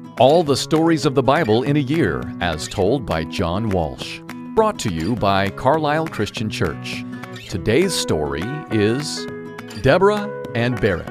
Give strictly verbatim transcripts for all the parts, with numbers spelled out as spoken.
All the stories of the Bible in a year, as told by John Walsh. Brought to you by Carlisle Christian Church. Today's story is Deborah and Barak.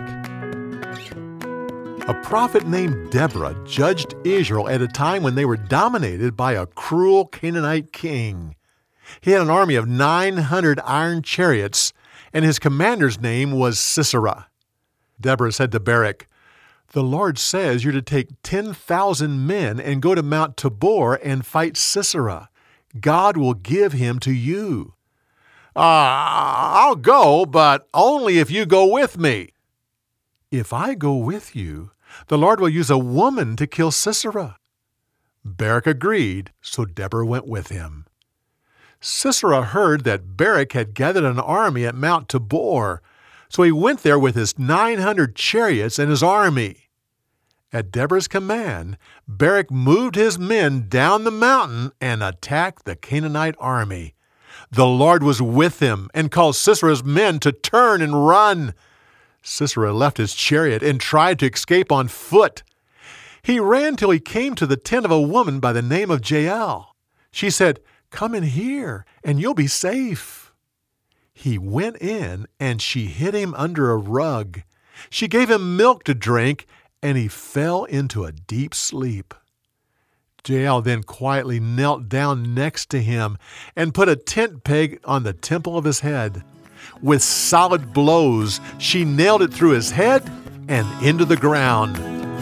A prophet named Deborah judged Israel at a time when they were dominated by a cruel Canaanite king. He had an army of nine hundred iron chariots, and his commander's name was Sisera. Deborah said to Barak, "The Lord says you're to take ten thousand men and go to Mount Tabor and fight Sisera. God will give him to you." Uh, I'll go, but only if you go with me." "If I go with you, the Lord will use a woman to kill Sisera." Barak agreed, so Deborah went with him. Sisera heard that Barak had gathered an army at Mount Tabor, so he went there with his nine hundred chariots and his army. At Deborah's command, Barak moved his men down the mountain and attacked the Canaanite army. The Lord was with him and caused Sisera's men to turn and run. Sisera left his chariot and tried to escape on foot. He ran till he came to the tent of a woman by the name of Jael. She said, "Come in here, and you'll be safe." He went in, and she hid him under a rug. She gave him milk to drink, and he fell into a deep sleep. Jael then quietly knelt down next to him and put a tent peg on the temple of his head. With solid blows, she nailed it through his head and into the ground.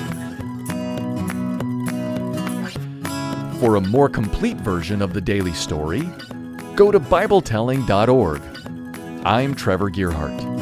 For a more complete version of the daily story, go to Bible telling dot org. I'm Trevor Gearhart.